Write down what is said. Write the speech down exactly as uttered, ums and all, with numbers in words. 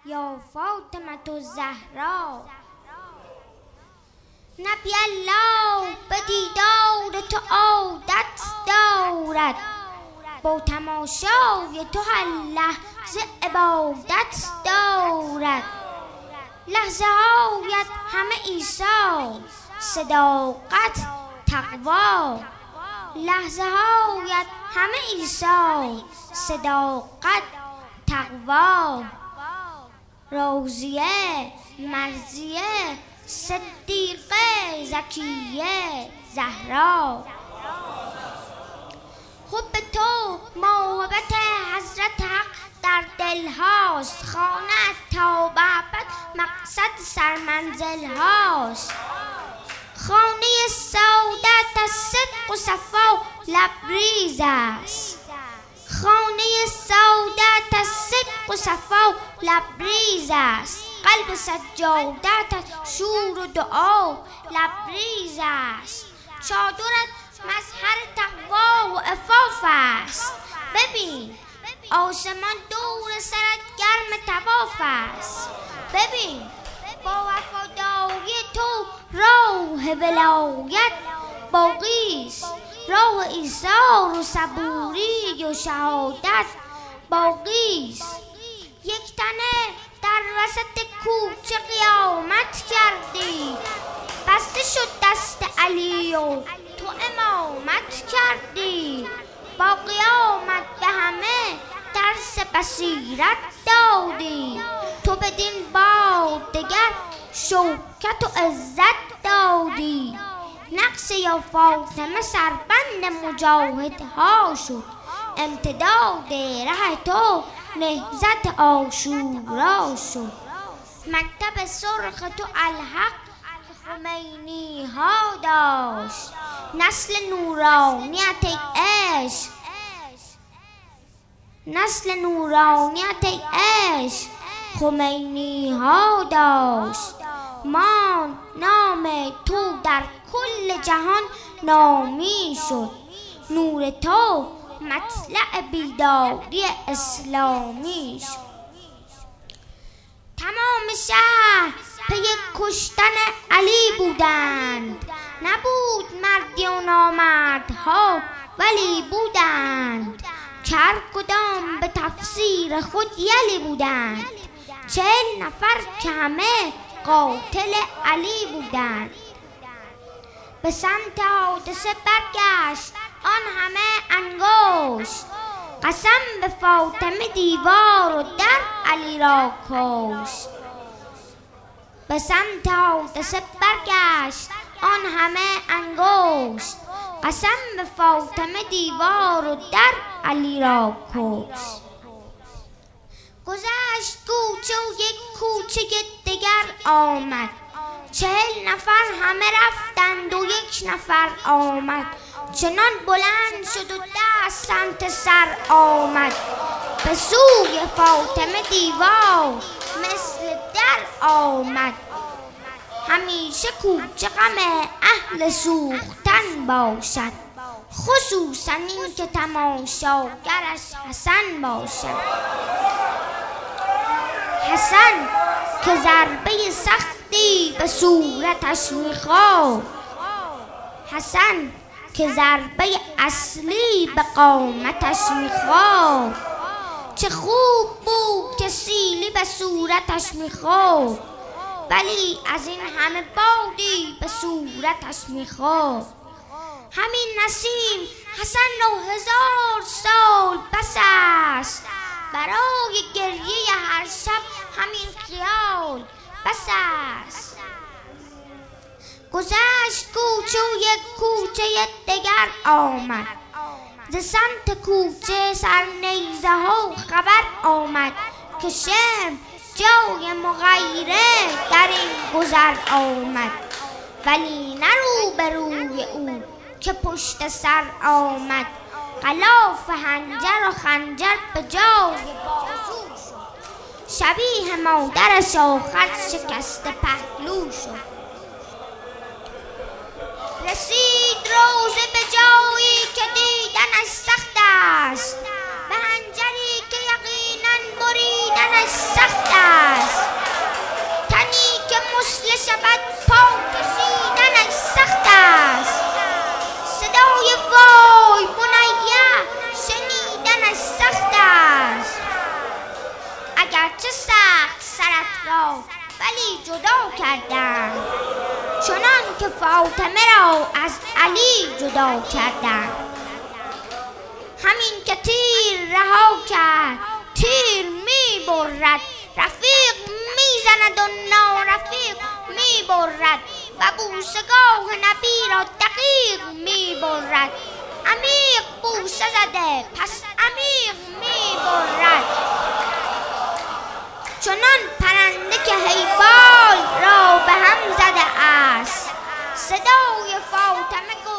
یا فاطمة الزهرا. نبی الله به دیدار تو عادت دارد، با تماشای تو هر لحظه عبادت دارد. لحظه هایت همه عیسی، صداقت تقوا. لحظه هایت همه عیسی، صداقت تقوا. روزیه، مرزیه، صدیقه، زکیه، زهرا. حب تو محبت حضرت حق در دل هاست، خانه تا ابد مقصد سرمنزل هاست. خانه سعادت از صدق و صفا لبریز است. خانه سعادت از صدق و صفا لبریز است. قلب سجادت از شور و دعا لبریز است. چادرت مظهر تقوا و عفاف است. ببین آسمان دور سرت گرم طواف است. ببین با وفاداری تو راه ولایت باقی است. راه ایثار و صبوری و شهادت باقی است. یک تنه در وسط کوچه قیامت کردی، بسته شد دست علی و تو امامت کردی. با قیامت به همه درس بصیرت دادی. تو بدین بار دگر شوکت و عزت دادی. نقص یا فاطمه سربند مجاهدها شد. امتداد ره تو نهضت عاشورا شد. مکتب سرخ تو الحق خمینی ها داشت. نسل نورانیت عشق، نسل نورانیت عشق خمینی ها داشت. ما نام تو در کل جهان نامی شد. نور تو مطلع بیداری اسلامی شد. تمام شهر پی کشتن علی بودند، نبود مردی و نامردها ولی بودند. هر کدام به تفسیر خود یلی بودند. چهل نفر که همه قاتل علی بودند. به سمت حادثه برگشت آن همه انگشت. قسم به فاطمه دیوار و در علی را کشت. به سمت حادثه برگشت آن همه انگشت. قسم به فاطمه دیوار و در علی را کشت. گذشت کوچه و یک کوچه دگر آمد. چهل نفر همه رفتند و یک نفر آمد. چنان بلند شد و دست سمت سر آمد. به سوی فاطمه دیوار مثل در آمد. همیشه کوچه غم اهل سوختن باشد، خصوصا این که تماشاگرش حسن باشد. حسن که ضربه سختی به صورتش میخورد، حسن که ضربه اصلی به قامتش میخورد. چه خوب بود که سیلی به صورتش میخورد، ولی از این همه بادی به صورتش میخورد. همین نسیم حسن را هزار سال بس است، برای گریه هر شب همین خیال بس است. گذشت کوچه و یک کوچه دگر آمد. ز سمت کوچه سرنیزه ها خبر آمد که شرم جای مغیره در این گذر آمد. ولی نه رو به روی او که پشت سر آمد. غلاف حنجر و خنجر به جای بازو شد. شبیه مادرش آخر شکست پهلو شد. رسید روزه به جایی که دیدنش سخت است، به حنجری که یقینا بریدنش سخت است. گرچه سخت سرت را ولی جدا کردند، چنان که فاطمه را از علی جدا کردند. همین که تیر رها کرد تیر می برد، رفیق می زند و نارفیق می برد و بوسگاه نبی را دقیق می برد. عمیق بوسه زده پس عمیق می برد، چنان پرنده که حیوان را به هم زده است. صدای فاطمه